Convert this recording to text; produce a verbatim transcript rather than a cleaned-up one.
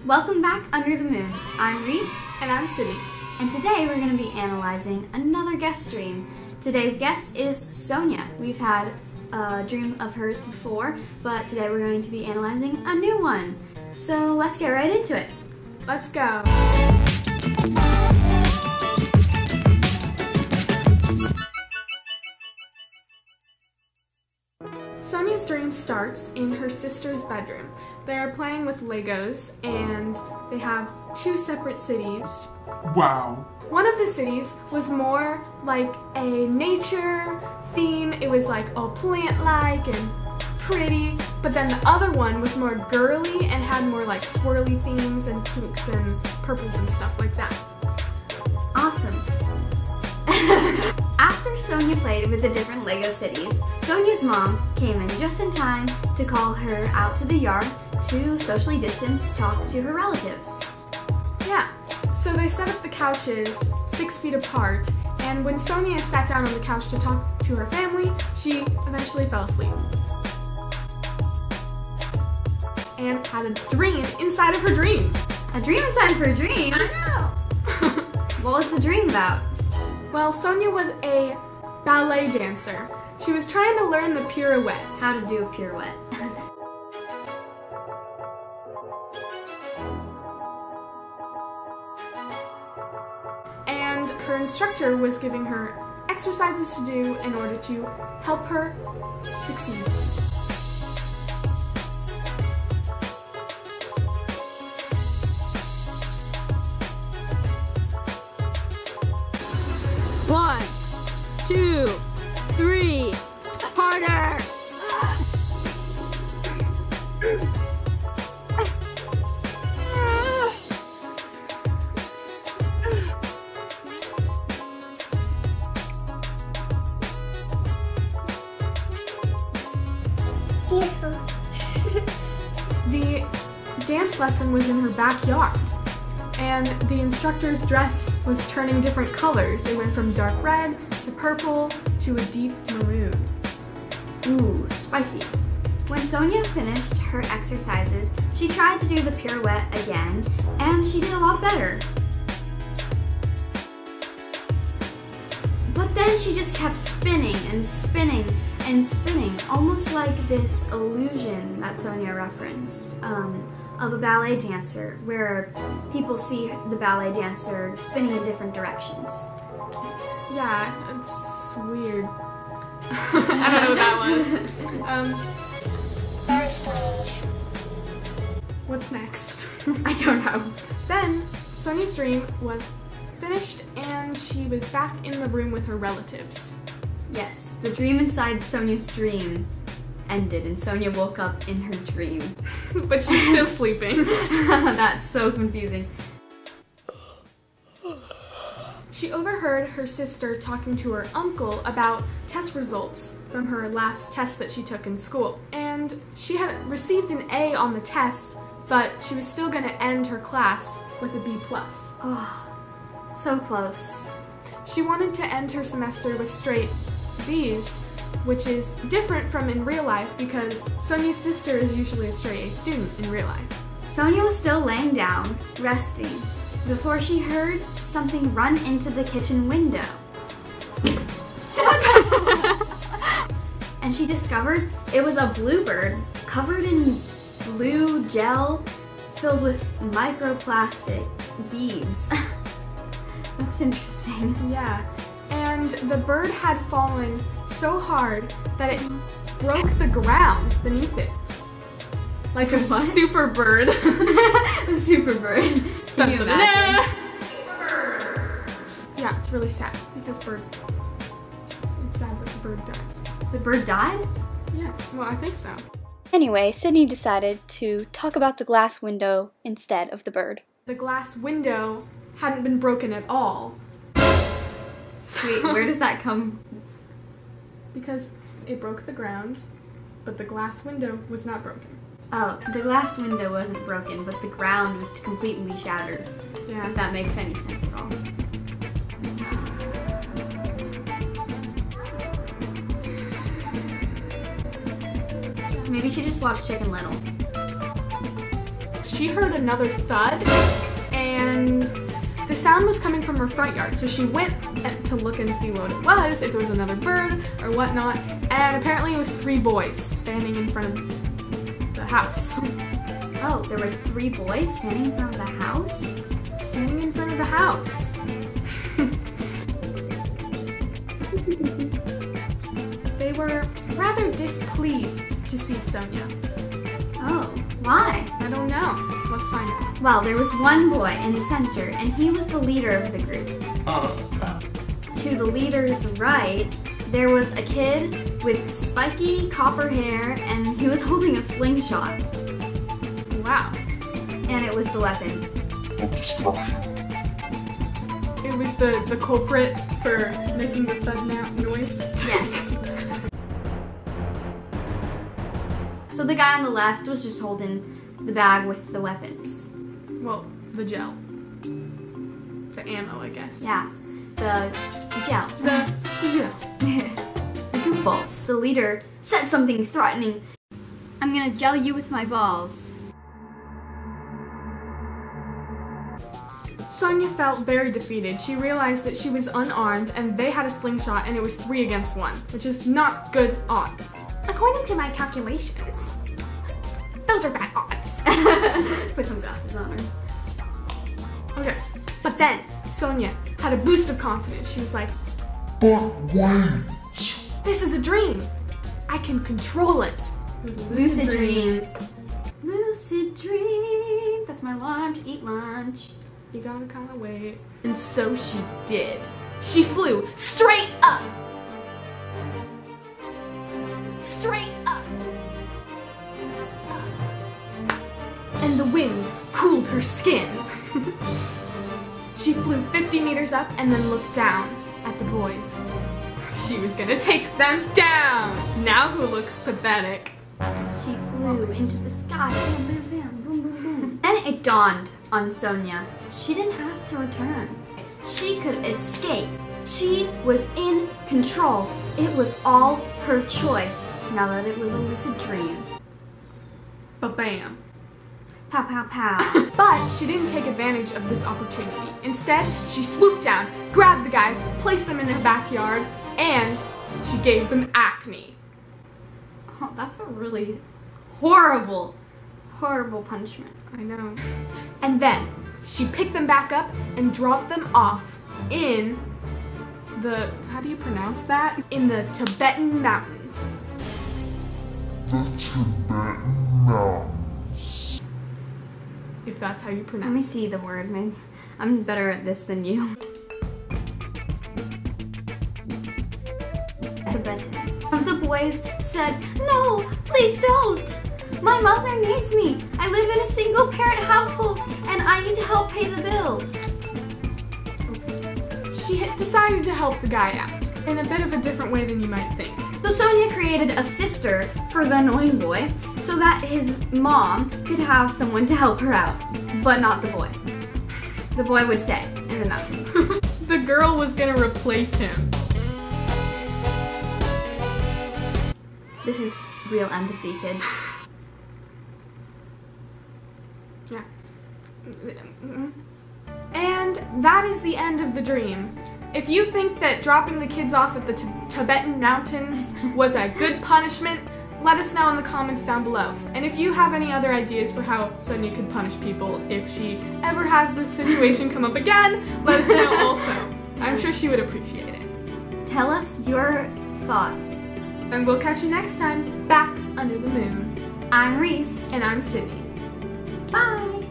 Welcome back Under the Moon. I'm Reese. And I'm Sydney. And today we're going to be analyzing another guest dream. Today's guest is Sonia. We've had a dream of hers before, but today we're going to be analyzing a new one. So let's get right into it. Let's go. Sonia's dream starts in her sister's bedroom. They are playing with Legos and they have two separate cities. Wow. One of the cities was more like a nature theme. It was like all plant-like and pretty, but then the other one was more girly and had more like swirly themes and pinks and purples and stuff like that. Awesome. After Sonia played with the different Lego cities, Sonia's mom came in just in time to call her out to the yard to socially distance talk to her relatives. Yeah, so they set up the couches six feet apart, and when Sonia sat down on the couch to talk to her family, she eventually fell asleep. And had a dream inside of her dream. A dream inside of her dream? I know! What was the dream about? Well, Sonia was a ballet dancer. She was trying to learn the pirouette. How to do a pirouette. And her instructor was giving her exercises to do in order to help her succeed. One, two, three, harder! The dance lesson was in her backyard, and the instructor's dress was turning different colors. It went from dark red to purple to a deep maroon. Ooh, spicy. When Sonia finished her exercises, she tried to do the pirouette again, and she did a lot better. But then she just kept spinning and spinning and spinning, almost like this illusion that Sonia referenced, um, of a ballet dancer, where people see the ballet dancer spinning in different directions. Yeah, it's weird. I don't know that one. Um, Very strange. what's next? I don't know. Then, Sonia's dream was finished and she was back in the room with her relatives. Yes, the dream inside Sonia's dream ended and Sonia woke up in her dream. But she's still sleeping. That's so confusing. She overheard her sister talking to her uncle about test results from her last test that she took in school. And she had received an A on the test, but she was still going to end her class with a B plus. Oh, so close. She wanted to end her semester with straight B's, which is different from in real life because Sonia's sister is usually a straight A student in real life. Sonia was still laying down, resting, before she heard something run into the kitchen window. And she discovered it was a bluebird covered in blue gel filled with microplastic beads. That's interesting. Yeah, and the bird had fallen so hard that it broke the ground beneath it. Like a What? super bird. A super bird. Can you imagine? Yeah, it's really sad because birds. It's sad that the bird died. The bird died? Yeah, well, I think so. Anyway, Sydney decided to talk about the glass window instead of the bird. The glass window hadn't been broken at all Sweet, where does that come? because it broke the ground, but the glass window was not broken. Oh, the glass window wasn't broken, but the ground was completely shattered. Yeah. If that makes any sense at all. Maybe she just watched Chicken Little. she heard another thud, and the sound was coming from her front yard. So she went to look and see what it was, if it was another bird or whatnot, and apparently it was three boys standing in front of the house. Oh, there were three boys standing in front of the house? Standing in front of the house. They were rather displeased to see Sonia. Oh, why? I don't know. Let's find out. Well, there was one boy in the center, and he was the leader of the group. To the leader's right, there was a kid with spiky copper hair, and he was holding a slingshot. Wow. And it was the weapon. It was the, the culprit for making the thud now noise? Yes. So the guy on the left was just holding the bag with the weapons. Well, the gel. The ammo, I guess. Yeah, the gel. The, the gel. The goop balls. The leader said something threatening. I'm gonna gel you with my balls. Sonia felt very defeated. She realized that she was unarmed and they had a slingshot and it was three against one, which is not good odds. According to my calculations, those are bad odds. Put some glasses on her. Okay, but then Sonia had a boost of confidence. She was like, But wait! this is a dream. I can control it. It was a Lucid dream. Lucid dream. That's my lunch. Eat lunch. You gotta kind of wait. And so she did. She flew straight up. Straight up. Up. And the wind cooled her skin. She flew fifty meters up and then looked down at the boys. She was gonna take them down. Now who looks pathetic? She flew into the sky. Boom, boom, boom, boom, boom, boom. Then it dawned on Sonia. She didn't have to return. She could escape. She was in control. It was all her choice, now that it was a lucid dream. Ba-bam. Pow, pow, pow. But she didn't take advantage of this opportunity. Instead, she swooped down, grabbed the guys, placed them in her backyard, and she gave them acne. Oh, that's a really horrible, horrible punishment. I know. And then she picked them back up and dropped them off in the, how do you pronounce that? In the Tibetan mountains. The Tibetan Mountains. If that's how you Let me pronounce it. see the word, man. I'm better at this than you. Tibetan. One of the boys said, "No, please don't. My mother needs me. I live in a single parent household and I need to help pay the bills." She had decided to help the guy out in a bit of a different way than you might think. So Sonia created a sister for the annoying boy so that his mom could have someone to help her out, but not the boy. The boy would stay in the mountains. The girl was gonna replace him. This is real empathy, kids. Yeah. And that is the end of the dream. If you think that dropping the kids off at the t Tibetan mountains was a good punishment, let us know in the comments down below. And if you have any other ideas for how Sonia could punish people if she ever has this situation come up again, let us know also. I'm sure she would appreciate it. Tell us your thoughts. And we'll catch you next time, back under the moon. I'm Reese. And I'm Sydney. Bye.